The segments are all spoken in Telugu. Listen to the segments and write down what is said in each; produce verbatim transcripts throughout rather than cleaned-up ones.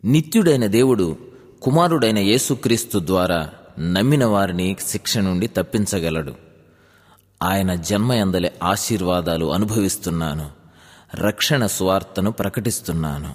నిత్యుడైన దేవుడు కుమారుడైన యేసుక్రీస్తు ద్వారా నమ్మిన వారిని శిక్ష నుండి తప్పించగలడు. ఆయన జన్మయందలి ఆశీర్వాదాలు అనుభవిస్తున్నాను. రక్షణ సువార్తను ప్రకటిస్తున్నాను.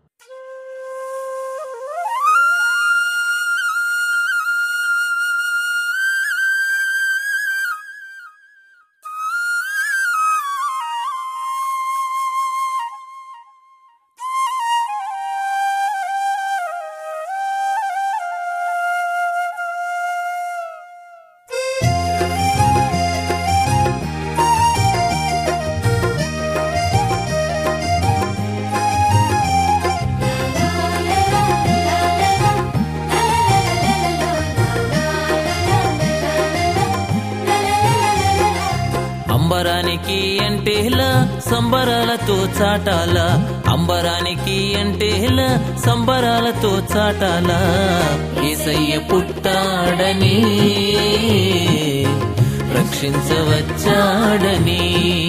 అంబరానికి అంటేలా సంబరాలతో చాటాలా, అంబరానికి అంటేలా సంబరాలతో చాటాలా. యేసయ్య పుట్టాడని రక్షించవచ్చాడని,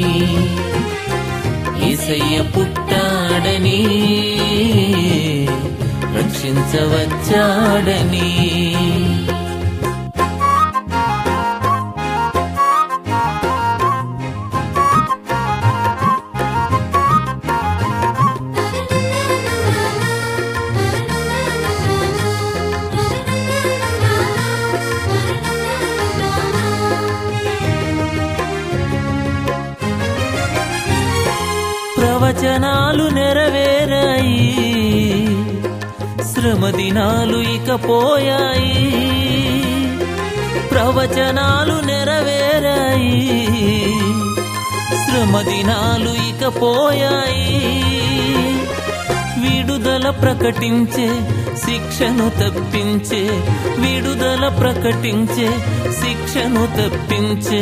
యేసయ్య పుట్టాడని రక్షించవచ్చాడని. ప్రవచనాలు నెరవేరాయి, శ్రమ దినాలు ఇక పోయాయి. ప్రవచనాలు నెరవేరాయి, శ్రమ దినాలు ఇక పోయాయి. విడుదల ప్రకటించే శిక్షను తప్పించే, విడుదల ప్రకటించే శిక్షను తప్పించే.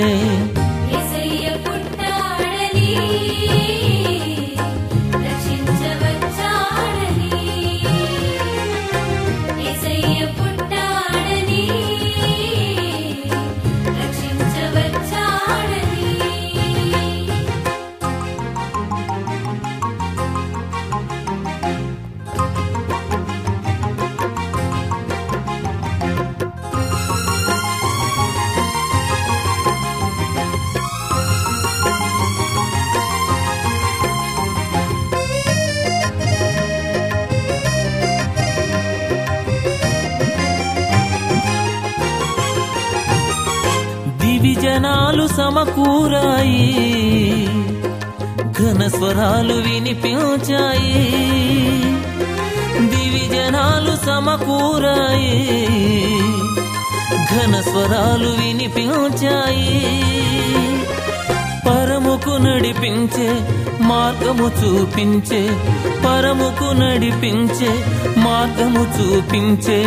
దివిజనాలు సమకూరాయి, ఘన స్వరాలు వినిపించాయి. దివిజనాలు సమకూరాయి, ఘన స్వరాలు వినిపించాయి. పరముకు నడిపించే మార్గము చూపించే, పరముకు నడిపించే మార్గము చూపించే.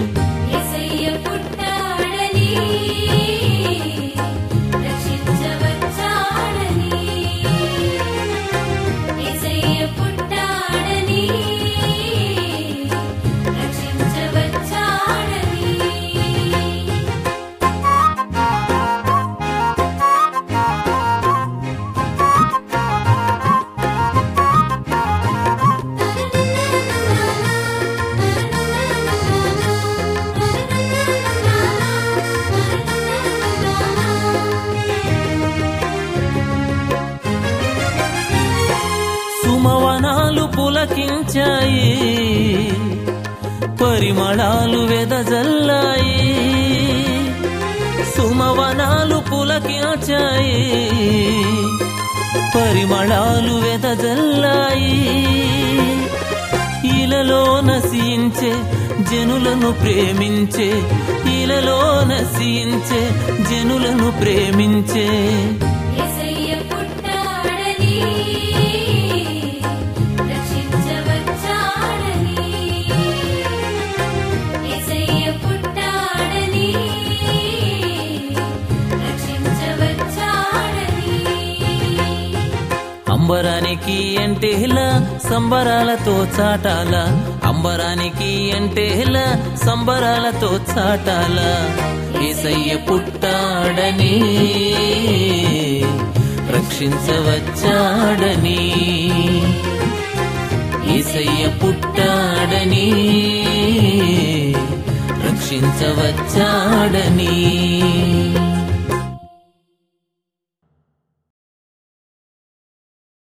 సుమవనాలు పులకించాయి, పరిమళాలు వెదజల్లాయి. సుమవనాలు పులకించాయి, పరిమళాలు వెదజల్లాయి. ఇలలో నశించే జనులను ప్రేమించే, ఇలలో నశించే జనులను ప్రేమించే. అంబరానికి అంటేలా సంబరాలతో చాటాలా, అంబరానికి అంటేలా సంబరాలతో చాటాలా. యేసయ్య పుట్టాడని రక్షించవచ్చాడని, యేసయ్య పుట్టాడని రక్షించవచ్చాడని.